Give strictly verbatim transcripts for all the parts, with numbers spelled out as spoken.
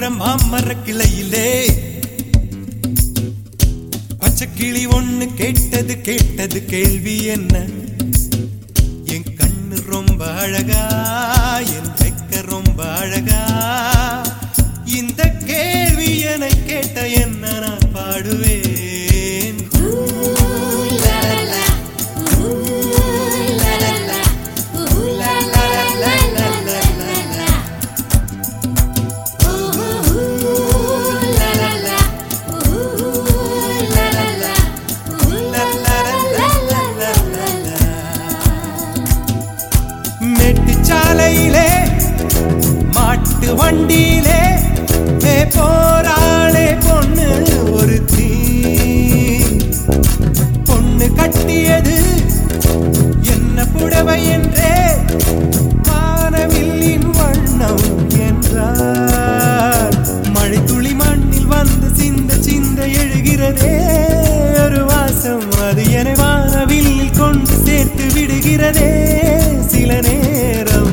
மதுர மாமர கிளையிலே பச்சை கிளி ஒண்ணு கேட்டது கேட்டது கேள்வி என்ன? என் கண்ணு ரொம்ப அழகா, என் வெக்க ரொம்ப அழகா, இந்த கேள்வி என கேட்ட என்ன நான் பாடுவேன். சாலையிலே மாட்டு வண்டியிலே போராளே பொண்ணு ஒரு தீ, பொண்ணு கட்டியது என்ன புடவை என்றே வானவில்லின் வண்ணம் என்றார். மழை துளி மண்ணில் வந்து சிந்த சிந்த எழுகிறதே ஒரு வாசம், அது என வானவில்லில் கொண்டு சேர்த்து விடுகிறதே சில நேரம்.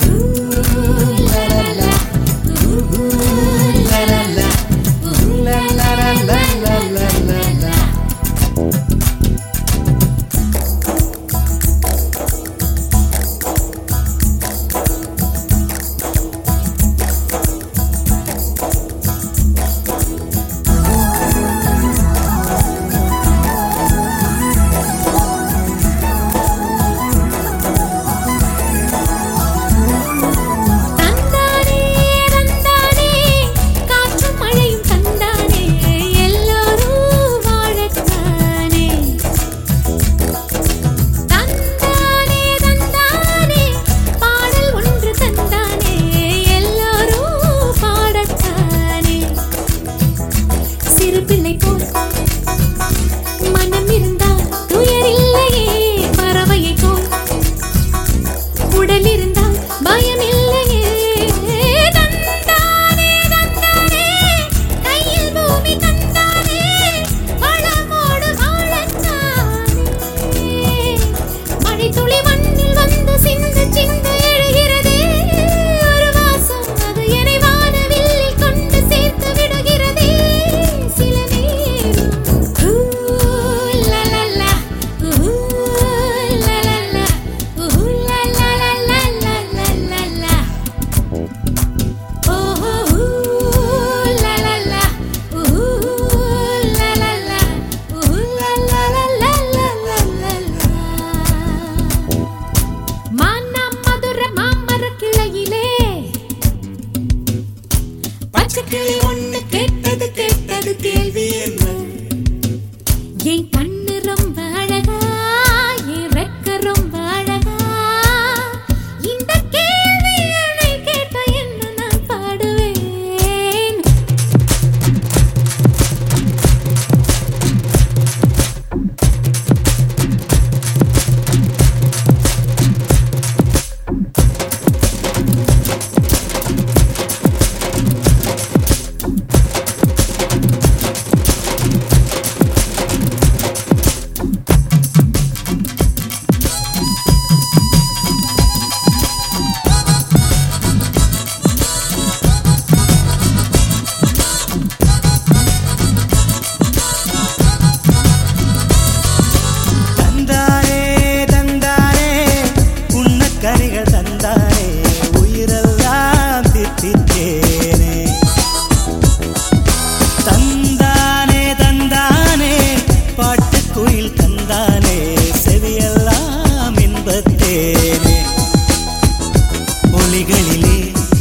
கிளி ஒண்ணு கேட்டது கேட்டது கேள்வி என்ன? என் கண்ணு ரொம்ப அழகா, என் வெக்க ரொம்ப அழகா, இந்த கேள்வி என்னை கேட்ட என்ன நான் பாடுவேன். ஒலிகளிலே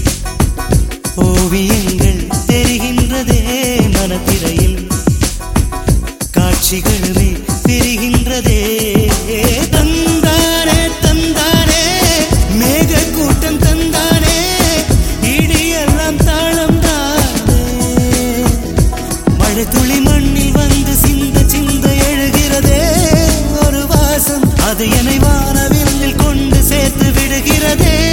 ஓவியங்கள் தெரிகின்றதே, மனத்திரையில் காட்சிகளுமே தெரிகின்றதே. தந்தானே தந்தானே மேக கூட்டம் தந்தானே, இடியெல்லாம் தாளம் தானே. மழை துளி மண்ணில் வந்து சிந்த சிந்த எழுகிறதே ஒரு வாசம், அது என்னை வானவில்லில் கொண்டு சேர்த்து விடுகிறதே.